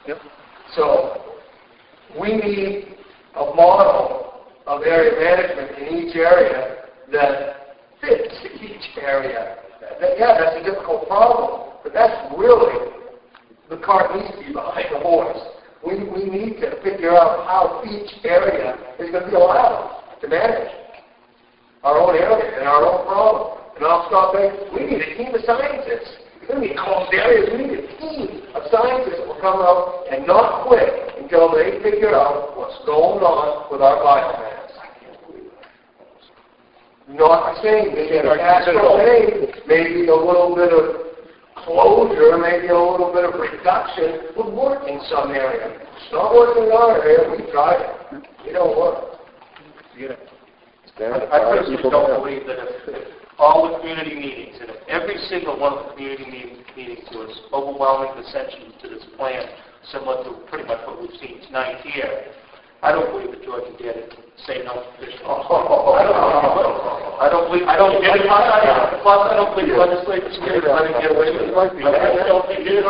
Yep. So we need a model of area management in each area that fits each area. That's a difficult problem, but that's really the cart needs to be behind the horse. We need to figure out how each area is going to be allowed to manage our own area and our own problem. And I'll stop there. We need a team of scientists. We need closed areas. We need a team of scientists that will come out and not quit until they figure out what's going on with our biomass. Not saying maybe a natural thing, maybe a little bit of closure, maybe a little bit of reduction would work in some area. It's not working in our area. We tried it. It don't work. I personally don't believe that if all the community meetings, and if every single one of the community meetings was overwhelming dissension to this plan, similar to pretty much what we've seen tonight here, I don't believe that George did it. Say no to fish. I don't believe. Plus, I don't believe legislators can let it get away with it. I don't think it is.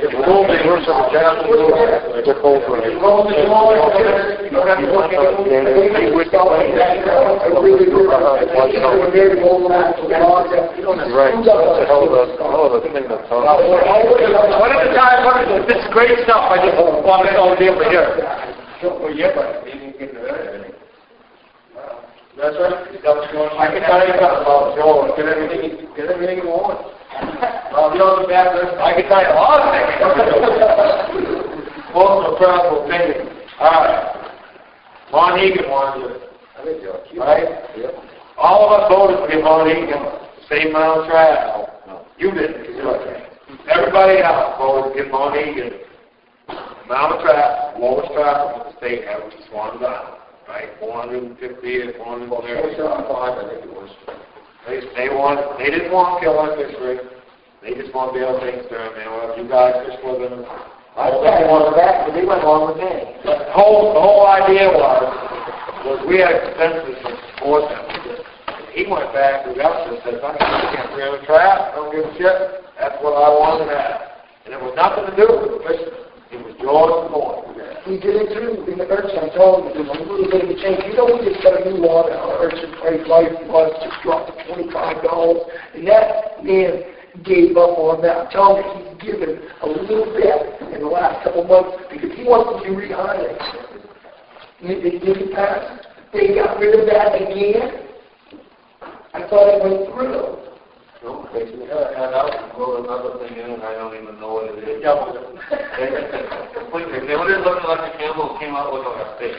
One at a time. This is great stuff. I just want to all be able to hear. Well, yeah, but you didn't get to that. That's right. I can tell you about Joel. Get everything you want. Well, you know the bad list. I can tell you a lot of things. Most of the practical opinion. All right. Von Egan wanted it. Right? Yep. All of us voted for Von Egan. Same amount of trash. No. You didn't. Everybody else voted for Von Egan. Amount of traffic, lowest traffic in the state average is Swan Island, right? 450 and 430. I think it was. They didn't want to kill our fishery. They just want to be able to take them. You guys fish with them. I don't want to back, but they went along with me. The whole idea was we had a consensus to support them. He went back to the government and said, I can't bring in a trap. I don't give a shit. That's what I wanted to have. And it was nothing to do with the fishery. It was George Moore. We did it too in the urchin. I told him there's a little bit of a change. You know, we just got a new law that our urchin price life was just dropped to $25. And that man gave up on that. I'm telling you, he's given a little bit in the last couple months because he wants to be rehired. They didn't pass. They got rid of that again. I thought it went through. No, and I'll throw another thing in, and I don't even know what it is. Yeah, completely. They were just looking like the Campbell came out with a steak.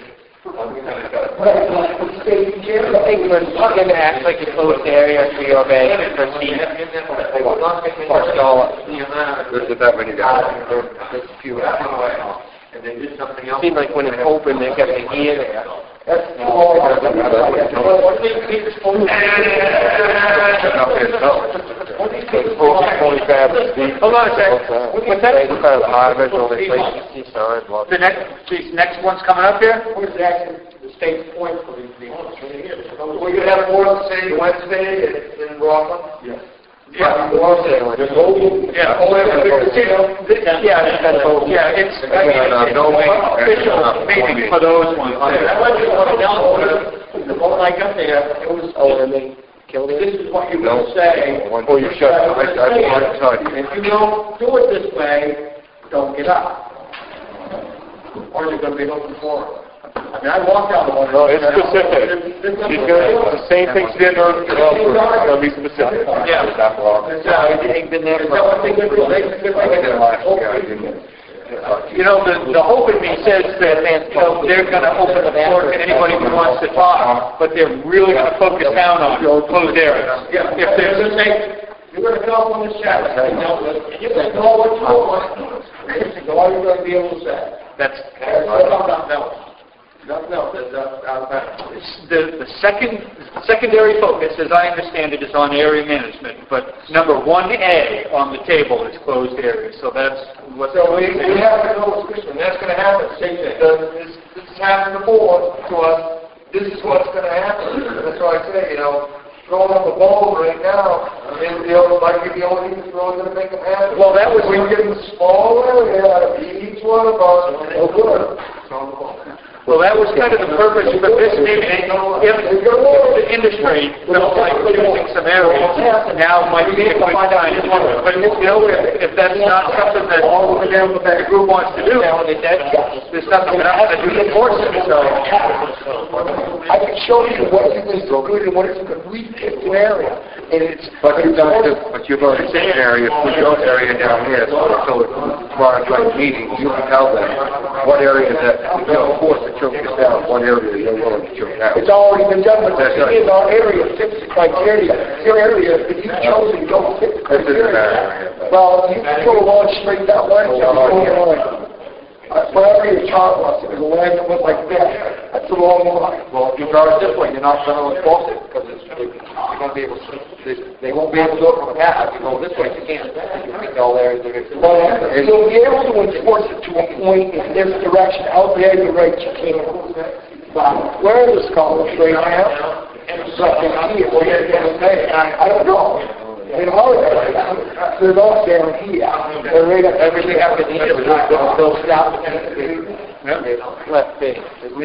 England going to act like a closed area for your bank and proceed. There's that many guys. There's a few. And they did something else. It seems like when it's open, they've got a gear there. That's all. Hold on a second. What's that? These next one's coming up here? Where's actually the state's point for these people? We're going to have more of the city Wednesday in Rockland? Yes. Yeah. It's official maybe for those ones. The moment I got there, it was, And they killed it? this is what you're going to say. Oh, you shut up. I tell you. If you don't do it this way, don't get up. Or you're going to be looking for it. I mean, I walked out of one. No, it's specific. The same thing she did on it's going to be specific. Yeah. They've been there for... You know, the hope in me says that they're going to open the floor to anybody who wants to talk, but they're really going to focus down on closed areas. Yeah. If there's a say, you're going to come on the shadow. You can know what you want. That's all you're going to be able to say. That's Nothing else. the secondary focus, as I understand it, is on area management. But number 1A on the table is closed areas. So that's what. So we have to know what's and that's going to happen. This has happened before to us. This is what's going to happen. That's why I say, throwing up a ball right now, might be the only thing that's really going to make them happen. Well, that was we get them smaller. Each one of Oh, good. Well, that was kind of the purpose of this meeting. If the industry felt like choosing some areas, now might be a good time to do it. But, if that's not something that the group wants to do, there's nothing that I'm going to do to force it, so. I can show you what is good and what isn't good. We picked an area, and it's... But you've already said an area, put your area down here, so as far as like meetings, you can tell them what areas that, of course, the choke is down, what area you're willing to choke out. It's already been done, but the thing is, our area fits the criteria. Your area, if you've chosen, don't fit the This isn't criteria. that area. Well, you can go along straight that way, so you're going along. Whatever your chart was, it was a line that went like that. That's the wrong line. Well, if you draw it this way, you're not going to enforce it, because you're going to be able to, they won't be able to do it from the path. If you go this way, you can't. You think all areas are... Well, you'll be able to enforce it to a point in this direction. Out there, you're right, you can't. Where are the scholars right now? I don't know. In Hollywood, they're all down here. They're right up everything up in here. They'll stop. Left big.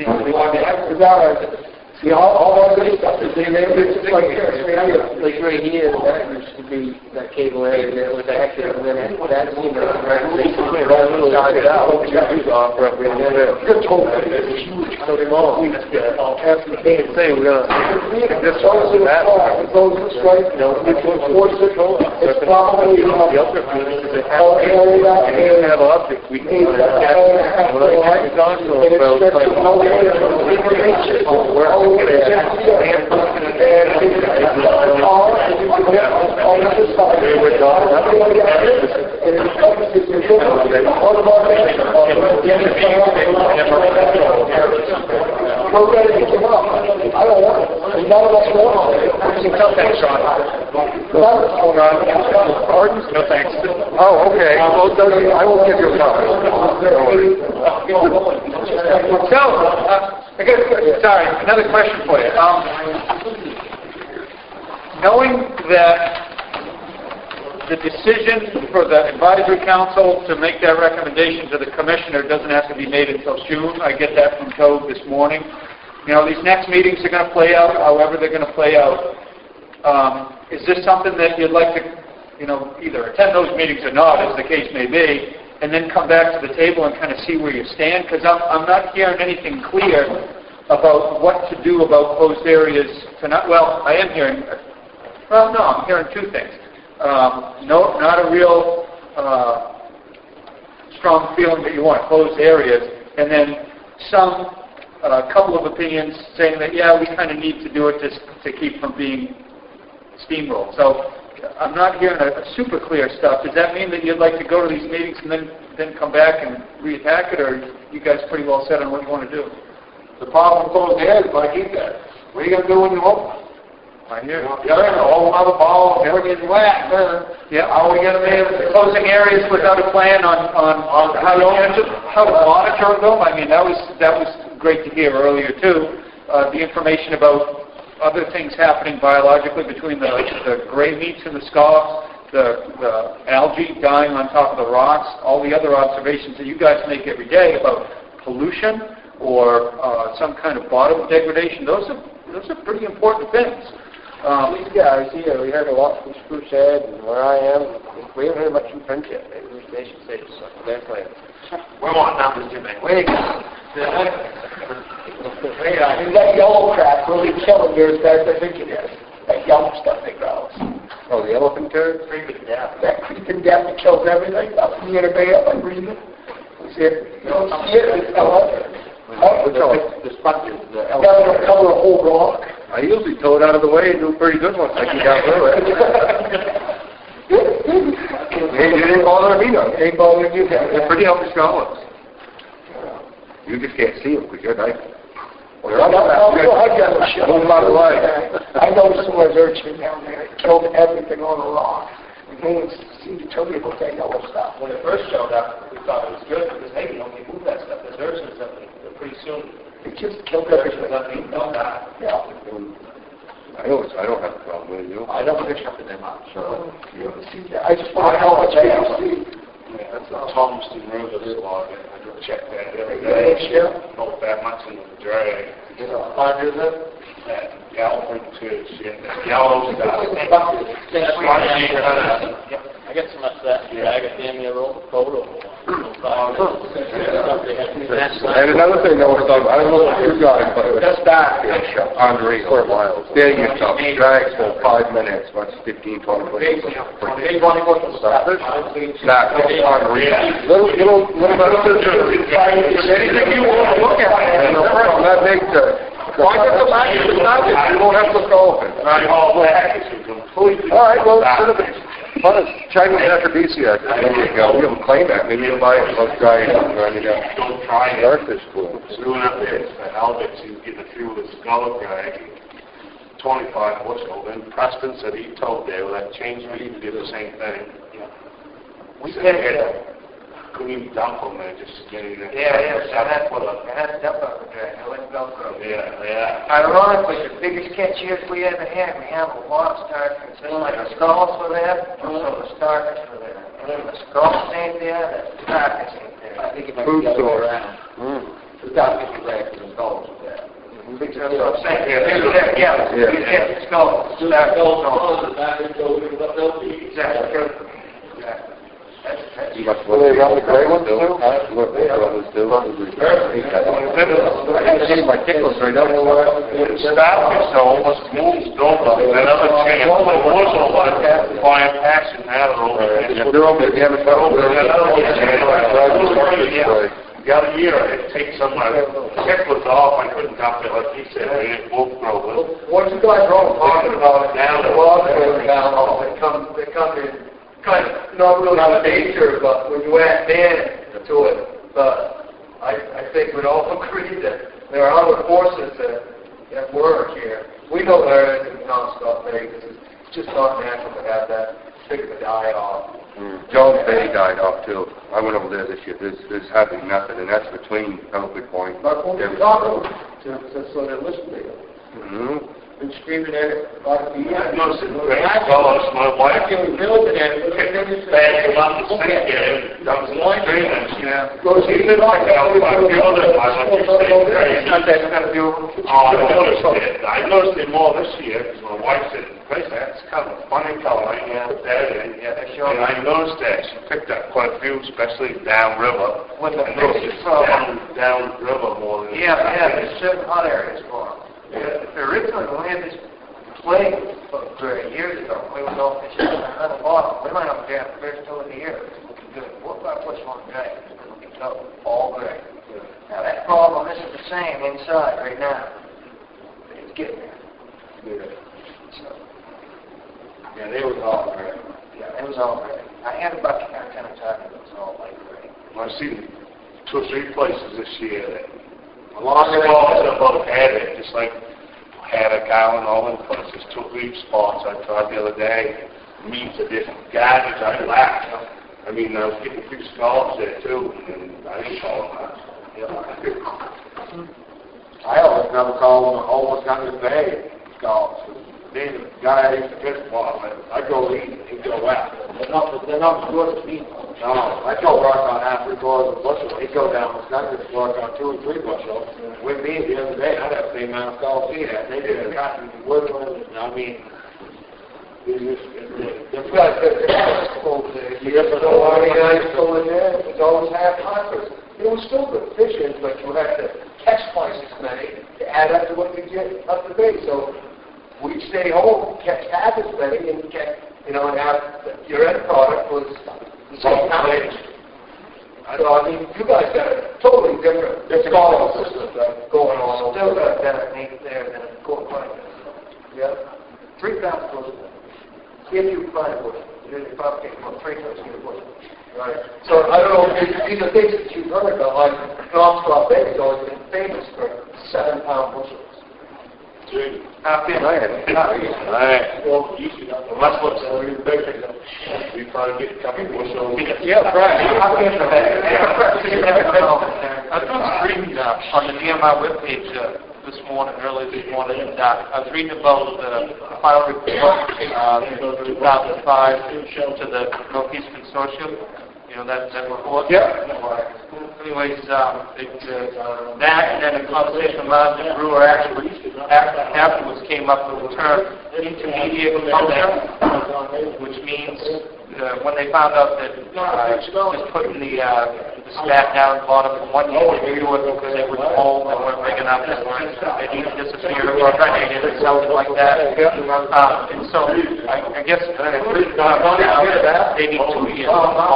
See, all our good stuff is in there. It's just like here. Like right here, that used to be that cable area that was active, and then that basically started out. You're told it's huge. So they all say we're gonna It's those in the car, those in straight, it's enforced it. It's probably all area and Have objects, we can. and it's strict to no area of information. All this we're ready to give up. I don't want it. None of us want it. Thanks, Sean. No, thanks. Oh, okay. Well, I will give you a copy. So, I guess, sorry, another question for you. Knowing that the decision for the advisory council to make that recommendation to the commissioner doesn't have to be made until June, I get that from Toad this morning. These next meetings are going to play out however they're going to play out. Is this something that you'd like to, either attend those meetings or not, as the case may be, and then come back to the table and kind of see where you stand? Because I'm not hearing anything clear about what to do about closed areas tonight. Well, I am hearing, I'm hearing two things. Not a real strong feeling that you want closed areas, and then a couple of opinions saying that, yeah, we kind of need to do it to keep from being steamrolled. So I'm not hearing a super clear stuff. Does that mean that you'd like to go to these meetings and then come back and reattack it, or you guys pretty well set on what you want to do? The problem with closed areas, like he said, what are you going to do when you open? I hear you. You're in a whole other ball, everything's wet. Yeah. How are we going to be able to... Closing areas without a plan on how to monitor them. I mean, that was great to hear earlier too. The information about other things happening biologically between the gray meats in the scops, the algae dying on top of the rocks, all the other observations that you guys make every day about pollution or some kind of bottom degradation. Those are pretty important things. These guys here, we heard a lot from Spruce Head and where I am. We haven't heard much from Prince yet. Maybe they should say something. Their plan. We want numbers, Jimmy. Wait. And that yellow crap really killing yours, guys, I think it is. That yellow stuff that grows. Oh, the elephant turd? Creeping death. That creeping death that kills everything. Up in the inner bay, up in Greenland. You see it? You don't see it, it's still up there. The sponges, the That will cover a whole rock. I usually tow it out of the way and do pretty good once I get down through it. Hey, you didn't bother me, though. Ain't bothering you guys. They're pretty healthy scholars. You just can't see them because you're nice. I know someone's urchin down there. It killed everything on the rock. No one seemed to tell me about that yellow stuff. When it first showed up, we thought it was good because, hey, you don't need to move that stuff. There's urchins up there. Pretty soon, It just killed urchins everything. up there. Don't die. Yeah. I don't have a problem with you. I don't pick up the them up, so. See, I just want to know how much I see. That's a Thomaston Road, this log. check that every day. Don't that much in the drag. Under the That Galloping too, shit, that yellow stuff. I got some of that. I got the photo. And another thing I was talking about, I don't know if you guys, but Just that. Andre or Miles, there you go, drags for 5 minutes, what's 15, 20 minutes. Exactly, unreal. Little anything you want to look at, and the front, that makes why get the package? It's not it. You don't have to go open. All right, well, instead of it, fun is Chinese aphrodisiac. There you go. We don't claim that. Maybe you'll buy it. Let's try it. Don't try it. Starfish blooms. Doing up there, the Albert, you get a few of the skull drag, 25 bushel. Then Preston said he told Dale that change me to do the same thing. We did it. Couldn't even dump them there, just getting there. I had to dump out the drag. I went Velcro. Yeah. Ironically, the biggest catch years we ever had, we have a lot of starfish. Then like the skulls were there, so the starfish were there. And then the skulls ain't there, the starfish ain't there. I think if I Food could go source. around, the top 50 racks and goals with that. That's what I'm saying. Yeah. You get the skulls. That goes on. Exactly. Will they run the gray ones too? What the brothers do? I can see my tickles right up. Starfish almost moves over. Another chance. The bushel like that, flying passion out over there. They're over there. You haven't got over there. The other year, it takes some, the tip was off, I couldn't dump it, like he said, they both grow. Once you guys are talking about it, Down the water goes down, they come in, kind of, not really out of nature, but when you add man to it, but I think we'd all agree that there are other forces that work here. We know there is non-stop because it's just not natural to have that big of a die-off. Jones Bay died off too. I went over there this year. There's hardly nothing, and that's between Pelopy Point. But when we talk so they're listening, been screaming at it about the I noticed it, my wife, building at it, bad about the sink there, that was screaming, She didn't like that, I feel that, I noticed it more this year, because my wife said, that's kind of a funny color, I put that in. And I noticed that she picked up quite a few, especially downriver. Downriver more than... there's certain hot areas for them. Originally, when we had this plague years ago, we were going fishing on the bottom. We went up there the first 2 of the year. Looking good. What about push one gray? Looking good. All gray. Now, that problem isn't the same inside right now. It's getting there. Yeah, they was all gray. Yeah, it was all gray. I had a bucket every time it was all light gray. I've seen 2 or 3 places this year that along the walls above had it, just like Haddock Island, all in places, 2 or 3 spots. I tried the other day, meats of different garbage, I laughed. I mean, I was getting a few scallops there too, and I didn't call them that. I always never call them almost under the bay scallops. Then the guy used to fish for them, I go eat and he'd go out. They're not good to eat. No, I go work on half 3/4 of a bushel. He'd go down with Wisconsin to work on 2 or 3 bushels. With me the other day, I'd have the same amount of scallops he had. They did cotton woodland, I mean, You guys got the you ever know why the guys go in there? It's always half hoppers. It was still good fishing, but you had to catch twice as many to add up to what you get up the bay. So we'd stay home, catch half as many, and catch, and have your end product was the same amount. So I mean, you guys got a totally different scholarly system going on. Still got better meat there than a quarter pint. Yeah. 3 pounds was if you find a bushel. You probably take about 3 pounds to get a bushel. Right. So I don't know, these are things that you've heard about, like non-stop baits has always been famous for 7-pound bushels. Well, usually, unless what's really big, we try to get a couple bushels. Yeah, right. I was reading on the Nehemiah webpage this morning, early this morning, and I was reading about the final report 2005 to the Northeast Consortium, that report? Yeah. Anyways, that and then a conversation around the brewer actually afterwards came up with the term intermediate culture, which means when they found out that just putting the spat down at the bottom in 1 year, they do it because they were old and weren't big enough and they need to disappear or impregnated or something like that. And so I guess they need 2 years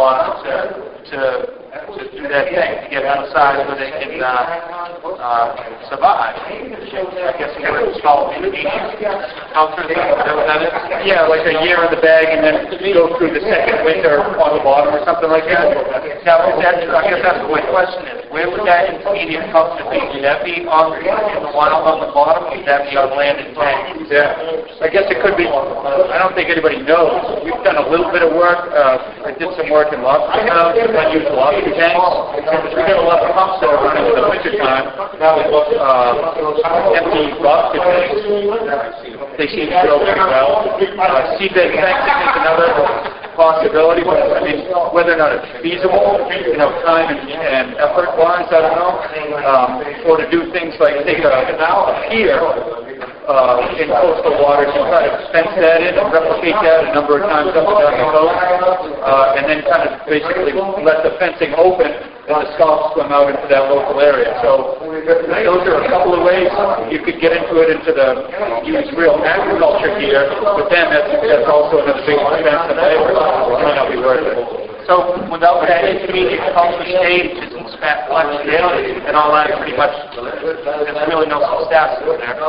to do that thing, to get them size so they can survive. I guess you would call it intermediate culture, is that what that is? Yeah, like a year in the bag and then go through the second winter on the bottom or something like that. Now, I guess that's what my question is. Where would that intermediate culture be? Would that be on in the wild on the bottom, or would that be on land and tanks? Yeah, I guess it could be. I don't think anybody knows. We've done a little bit of work. I did some work in lobster house. I used lobster tanks. We got a lot of pumps that are running in the wintertime. Empty lobster tanks. They seem to go very well. Seabed fencing is another possibility, but I mean, whether or not it's feasible, time and effort-wise, I don't know. Or to do things like take a pier in coastal waters and try to fence that in and replicate that a number of times up and down the coast, and then kind of basically let the fencing open and the scallops swim out into that local area. So those are a couple of ways you could get into it, use real agriculture here, but then that's also another big expense and labor. It might not be worth it. So without that intermediate culture stage, and spat flexibility and all that, pretty much, there's really no success in there.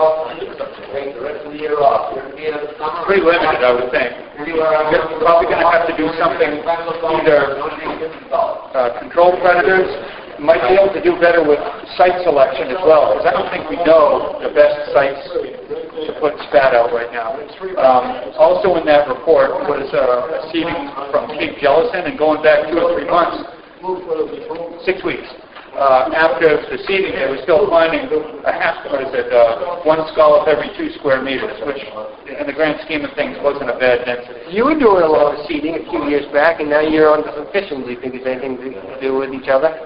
Pretty limited, I would think. You're probably going to have to do something, either control predators, might be able to do better with site selection as well, because I don't think we know the best sites to put spat out right now. Also in that report was a seeding from Cape Jellison, and going back 2 or 3 months, 6 weeks. After the seeding, they were still finding one scallop every 2 square meters, which in the grand scheme of things wasn't a bad density. You were doing a lot of seeding a few years back, and now you're on some fishing. Do you think there's anything to do with each other?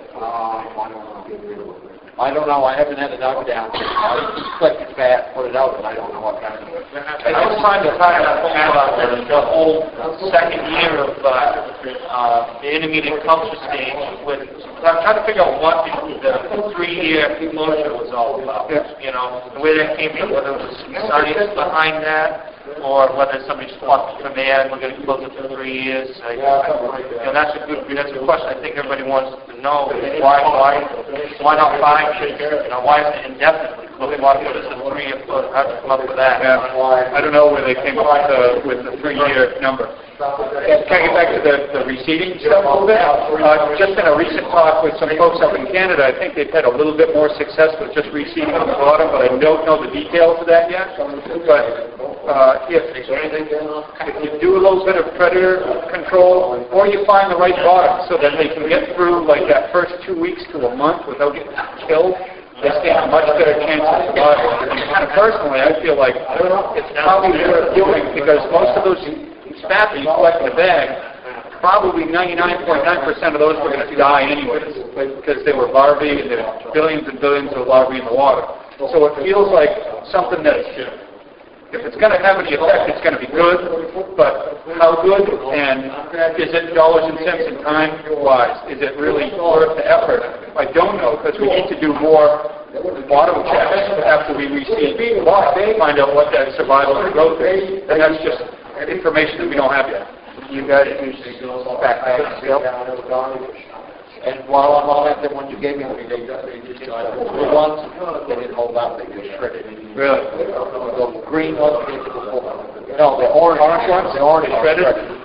I don't know. I haven't had it dug down. I just collected fat, put it out, and I don't know what kind of... I was trying to find out the whole second year of the intermediate culture stage. I'm trying to figure out what the 3-year closure was all about. And where that came from, whether it was some science behind that, or whether somebody just plucked from there and we're going to close it for 3 years. That's a question I think everybody wants to know. Why not 5 years? Why is it indefinitely? Why put us a 3-year closure? How did you come up with that? Yeah. I don't know where they came up with the 3-year number. Can I get back to the reseeding stuff a little bit? Just in a recent talk with some folks up in Canada, I think they've had a little bit more success with just reseeding on the bottom, but I don't know the details of that yet. But if you do a little bit of predator control, or you find the right bottom so that they can get through like that first 2 weeks to a month without getting killed, they stand a much better chance of survival. And personally, I feel like it's probably worth doing, because most of those spat that you collect in the bag, probably 99.9% of those were going to die anyways, because they were larvae, and there are billions and billions of larvae in the water. So it feels like something that's, if it's going to have any effect, it's going to be good, but how good, and is it dollars and cents and time-wise? Is it really worth the effort? I don't know, because we need to do more bottom checks after we reseed, find out what that survival and growth is, and that's just information that we don't have yet. You guys usually go back still? And while I'm on that, then when you gave me they just the ones they didn't hold out, they just shredded. Really? The green ones, no, the orange ones, the orange shredded.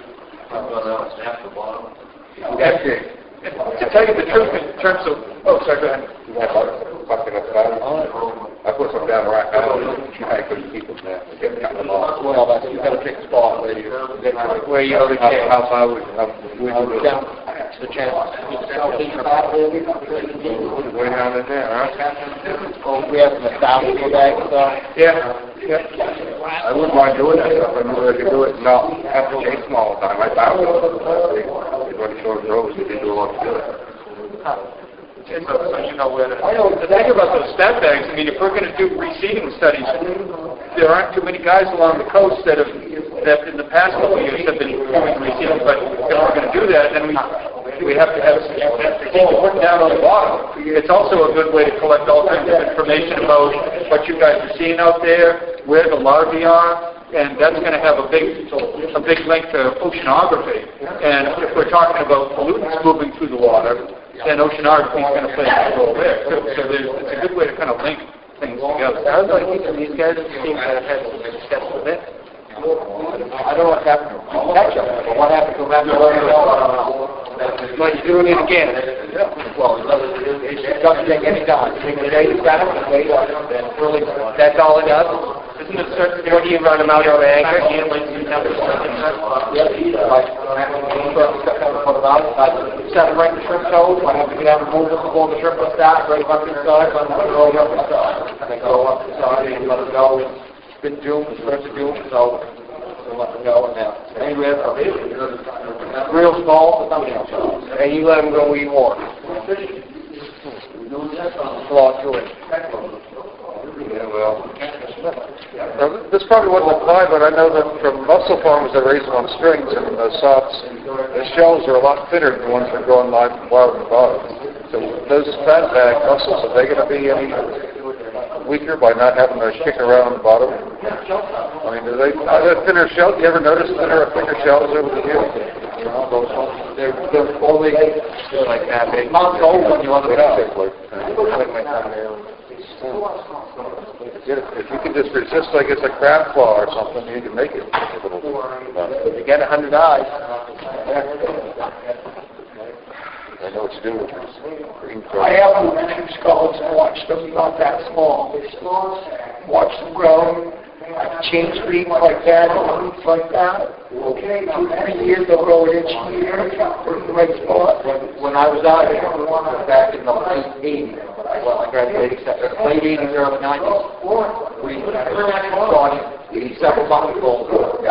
Okay. To tell you the truth, in terms of, sorry, go ahead. I put some down right now. I couldn't keep them there. Well, that's, you got to pick a spot where you Okay, how far would down to the channel. way down in there, huh? Oh, we have some 1,000 bags, so. Yeah. I wouldn't mind doing that stuff. I knew I could do it. No, have to stay small time. I found it. Everybody short rows, they do a lot of good. So you know where to... The thing about those stat bags, I mean, if we're going to do reseeding studies, there aren't too many guys along the coast that in the past couple of years have been doing reseeding, but if we're going to do that, then we have to have put down on the bottom. It's also a good way to collect all kinds of information about what you guys are seeing out there, where the larvae are, and that's going to have a big link to oceanography. And if we're talking about pollutants moving through the water, then oceanography is going to play a role there. So it's a good way to kind of link things together. Sounds like these guys seem to have had some success with it. I don't know what's happened to catch up, but what happened to them? Well, you're doing it again. Well, it doesn't take any time. Take a day to set them, and a day to really, that's all it does. Isn't it certain, or do you run them out on anchor? Yeah, like you have to set them right in the shrimp toes. I have to get out and move them before the shrimp will start, right up inside, let them go up inside. And they go up inside and let them go. It's been June, it's first of June, so we'll let them go. And now, anywhere from real small to thumbnail size. And you let them go eat water. Claw to it. Yeah, well, this probably wasn't applied, but I know that from mussel farmers that raise them on strings and the sots, the shells are a lot thinner than the ones that are growing wild in the bottom. So those fat bag mussels, are they going to be any weaker by not having those kick around the bottom? I mean, are they thinner shells? Do you ever notice thicker shells over the years? They're only like that big. Months old when you want to If you can just resist, like it's a crab claw or something, you can make it a little. You get 100 eyes. I know what you do with these green I crabs. have two scallops and watched them, not that small. Watch them grow. I've changed breeds like that, breeds like that. 2 to 3 years, they'll grow an inch a year for the right spot. When I was out here, back in the late 80s, well, I graduated late 80s, early 90s, we started several months ago, 2.5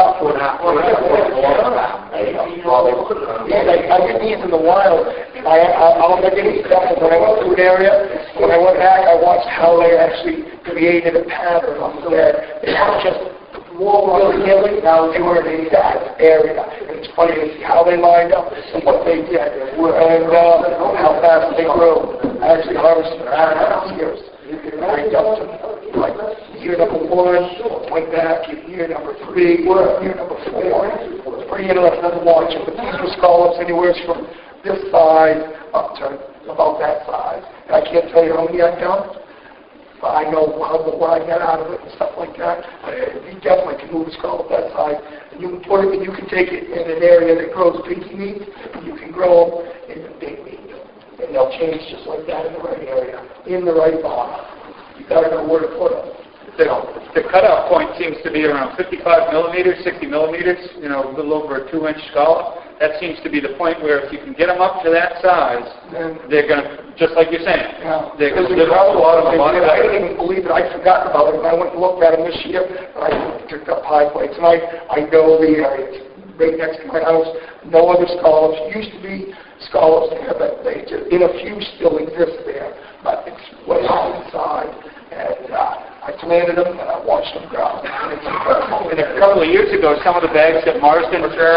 I get these in the wild. I'll make any example. When I went to an area, when I went back, I watched how they actually created a pattern on there. They weren't just willy-nilly, they were in the exact area. And it's funny to see how they lined up and what they did, and how fast they grew. I actually harvested 5.5 years. I dumped them like year number 1, went back year number 3, year number 4. It's pretty interesting to watch it, but these were scallops anywhere from this size up to about that size. And I can't tell you how many I've done, but I know what I got out of it and stuff like that. You definitely can move a scallop that size. And you can put it, and you can take it in an area that grows pinky meat, and you can grow them in the big meat. And they'll change just like that in the right area, in the right box. You got to know where to put them. The cutoff point seems to be around 55 millimeters, 60 millimeters, a little over a 2-inch scallop. That seems to be the point where if you can get them up to that size, they're going to, just like you're saying, they're going to live off the water a lot. I didn't even believe it. I'd forgotten about it. And I went and looked at them this year, and I picked up high plates. And I know the area. It's right next to my house. No other scallops. Used to be scallops there, but they just, in a few still exist there. But it's way out inside. And I planted them, and I watched them grow. And it's incredible. And a couple of years ago, some of the bags that Marsden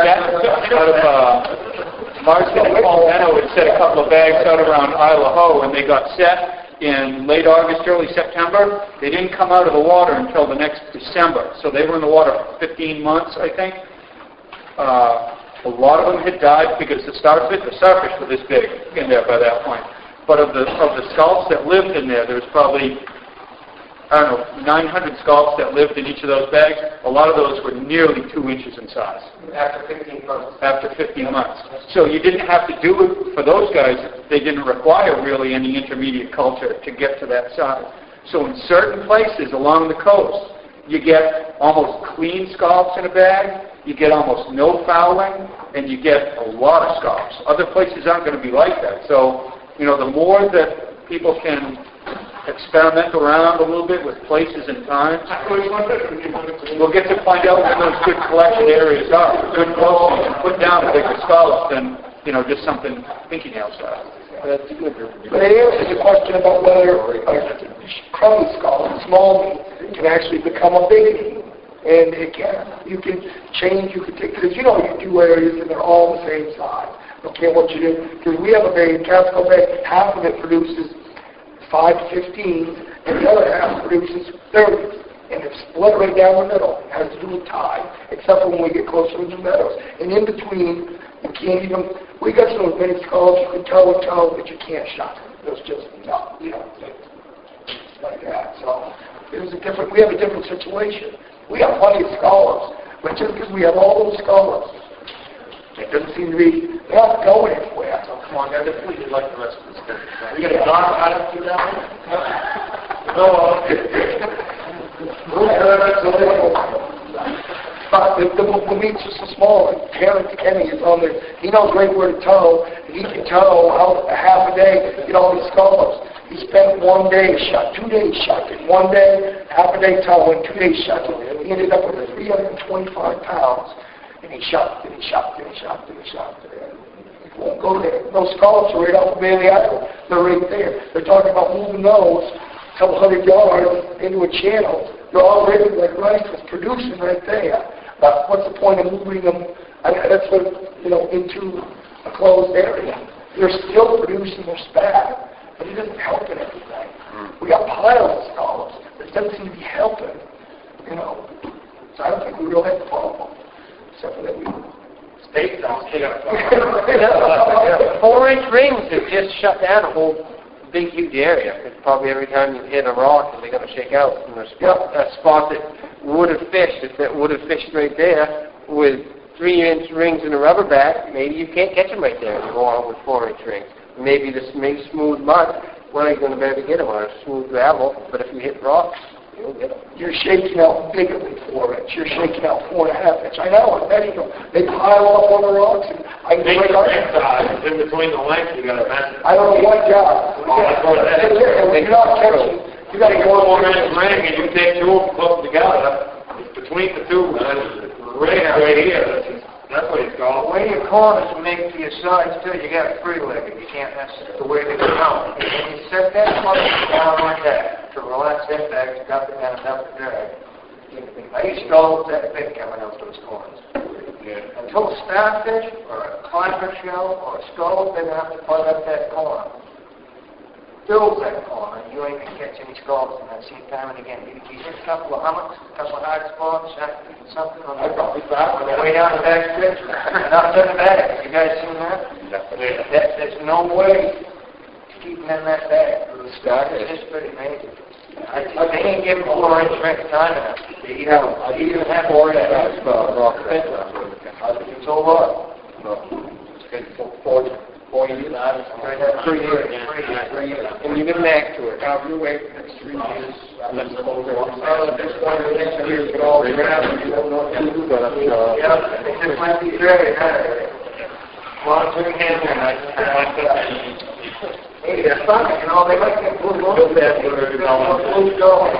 Marsden and Palmetto had set a couple of bags out around Isle of Ho, and they got set in late August, early September. They didn't come out of the water until the next December. So they were in the water for 15 months, I think. A lot of them had died because the starfish were this big in there by that point. But of the scallops that lived in there, there was probably 900 scallops that lived in each of those bags. A lot of those were nearly 2 inches in size. After 15 months. After 15 months. So you didn't have to do it for those guys. They didn't require really any intermediate culture to get to that size. So in certain places along the coast, you get almost clean scallops in a bag, you get almost no fouling, and you get a lot of scallops. Other places aren't going to be like that. So, the more that people can experiment around a little bit with places and times, we'll get to find out where those good collection areas are. Good coasting and put down a bigger scallop, then just something fingernail size. That's a good. But it answers the question about whether a crummy skull, a small meat, can actually become a big meat. And it can. You can change, you can take, because you do areas and they're all the same size. I don't care what you do. Because we have a bay in Casco Bay, half of it produces 5 to 15, and the other half produces 30. And it's split right down the middle. It has to do with tide, except for when we get closer to the meadows. And in between, you can't even, we got some of many skulls you can toe and toe, but you can't shut them. There's just no, like that. So we have a different situation. We have plenty of scholars, but just because we have all those scholars, it doesn't seem to be, they're not going anywhere. So come on, guys, if we did like the rest of this business. We got a dark item to that one? No. The meat's just so small. Terrence Kenny is on there. He knows right where to tow. He can tow out a half a day, get all these scallops. He spent 1 day shut, 2 days shut, 1 day, half a day towing, 2 days shut. He ended up with 325 pounds. And he shot, and he shot, and he shot, and he shot. He won't go there. Those scallops are right off of Bailey Island. They're right there. They're talking about moving those a couple 100 yards into a channel. They're already, like rice was producing right there. But what's the point of moving them, that's what, into a closed area? They're still producing their spat, but it isn't helping anything. We got piles of scallops, but it doesn't seem to be helping, So I don't think we really have a problem. Except for that we... State don't. 4-inch rings have just shut down a whole big, huge area. It's probably every time you hit a rock, they're going to shake out. And there's a spot that would have fished, if that would have fished right there with 3-inch rings and a rubber bat, maybe you can't catch them right there if you go on with 4-inch rings. Maybe smooth mud, well, you're going to be able to get them on smooth gravel, but if you hit rocks, you'll get them. You're shaking out bigger than 4-inch. You're shaking out 4.5-inch. I know, I bet they pile up on the rocks, and I can break up. In between the lengths, you got to mess it. I don't know what job. When you're not catching, you got to go on that ring, and you take two of them close together. Between the two, ring right here. That's what it's called. The way your corners are made to your sides, too, you got free-legged. You can't mess it the way they go down. When you set that corner down like that, to relax that back, you got the kind of enough to drag. I used to go that big coming out those corners. Yeah. Until a starfish, or a climber shell, or a skull, they're going to have to plug up that corner. Fills that corner, you ain't going to catch any skulls in that. See it time and again. You hit a couple of hummocks, a couple of hard spots, something on the way down the back stretch, and up to the bag. You guys seen that? There's no way to keep them in that bag. It's just pretty amazing. They ain't giving 4-inch rings time enough. They even have 4-inch rings. It's all up. It's 4 years. 3 years. And you get back to it. Now, if you wait the next 3 years, That's this one of the next years, but all the ground, you don't know what to do. Yeah, they just might be ready. Well, it's in hand there. Hey, they're fun, they might get blue moon there. Blue dog.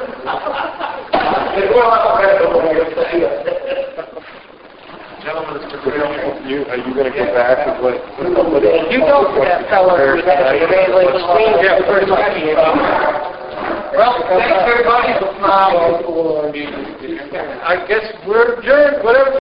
They will have a red over Gentlemen, Are you going to go back and what? You know that fellow who had the railing screen there for well, thanks everybody. I guess we're adjourned, whatever.